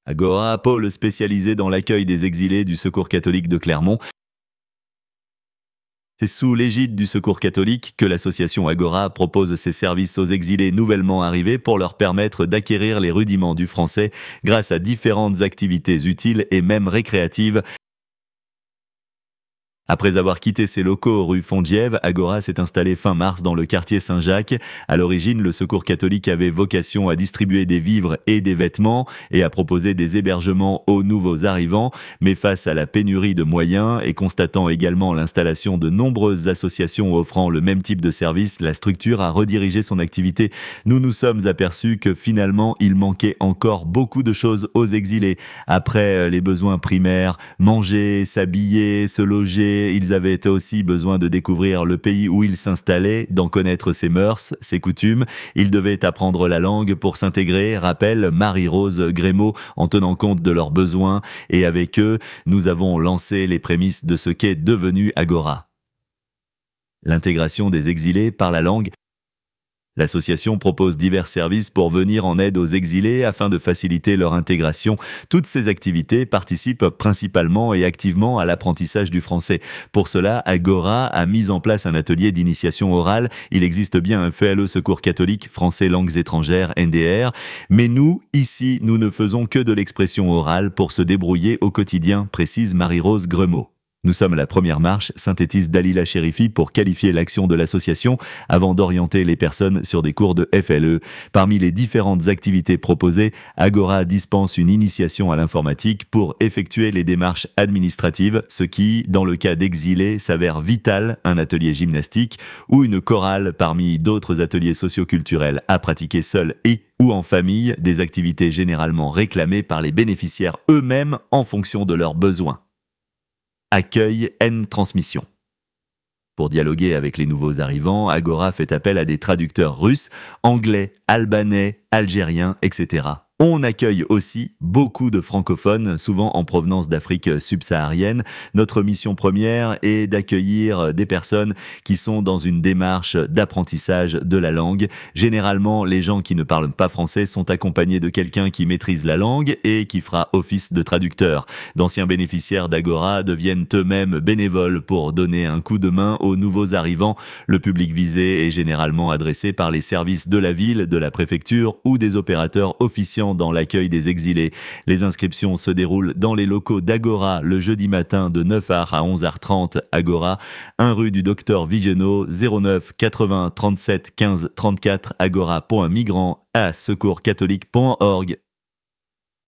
Agora, pôle spécialisé dans l'accueil des exilés du Secours catholique de Clermont. C'est sous l'égide du Secours catholique que l'association Agora propose ses services aux exilés nouvellement arrivés pour leur permettre d'acquérir les rudiments du français grâce à différentes activités utiles et même récréatives. Après avoir quitté ses locaux rue Fondiève, Agora s'est installé fin mars dans le quartier Saint-Jacques. À l'origine, le Secours catholique avait vocation à distribuer des vivres et des vêtements et à proposer des hébergements aux nouveaux arrivants. Mais face à la pénurie de moyens et constatant également l'installation de nombreuses associations offrant le même type de service, la structure a redirigé son activité. Nous nous sommes aperçus que finalement, il manquait encore beaucoup de choses aux exilés. Après les besoins primaires, manger, s'habiller, se loger, ils avaient aussi besoin de découvrir le pays où ils s'installaient, d'en connaître ses mœurs, ses coutumes. Ils devaient apprendre la langue pour s'intégrer, rappelle Marie-Rose Grémaud, en tenant compte de leurs besoins. Et avec eux, nous avons lancé les prémices de ce qu'est devenu Agora. L'intégration des exilés par la langue. L'association propose divers services pour venir en aide aux exilés afin de faciliter leur intégration. Toutes ces activités participent principalement et activement à l'apprentissage du français. Pour cela, Agora a mis en place un atelier d'initiation orale. Il existe bien un FLE Secours catholique français langues étrangères, NDR. Mais nous, ici, nous ne faisons que de l'expression orale pour se débrouiller au quotidien, précise Marie-Rose Grémaud. Nous sommes la première marche, synthétise Dalila Chérifi pour qualifier l'action de l'association avant d'orienter les personnes sur des cours de FLE. Parmi les différentes activités proposées, Agora dispense une initiation à l'informatique pour effectuer les démarches administratives, ce qui, dans le cas d'exilés, s'avère vital, un atelier gymnastique ou une chorale parmi d'autres ateliers socioculturels à pratiquer seul et ou en famille, des activités généralement réclamées par les bénéficiaires eux-mêmes en fonction de leurs besoins. Accueil N-transmission. Pour dialoguer avec les nouveaux arrivants, Agora fait appel à des traducteurs russes, anglais, albanais, algériens, etc. On accueille aussi beaucoup de francophones, souvent en provenance d'Afrique subsaharienne. Notre mission première est d'accueillir des personnes qui sont dans une démarche d'apprentissage de la langue. Généralement, les gens qui ne parlent pas français sont accompagnés de quelqu'un qui maîtrise la langue et qui fera office de traducteur. D'anciens bénéficiaires d'Agora deviennent eux-mêmes bénévoles pour donner un coup de main aux nouveaux arrivants. Le public visé est généralement adressé par les services de la ville, de la préfecture ou des opérateurs officiants dans l'accueil des exilés. Les inscriptions se déroulent dans les locaux d'Agora le jeudi matin de 9h à 11h30. Agora, 1 rue du Docteur Vigeno, 09 80 37 15 34, agora.migrant à secourcatholique.org.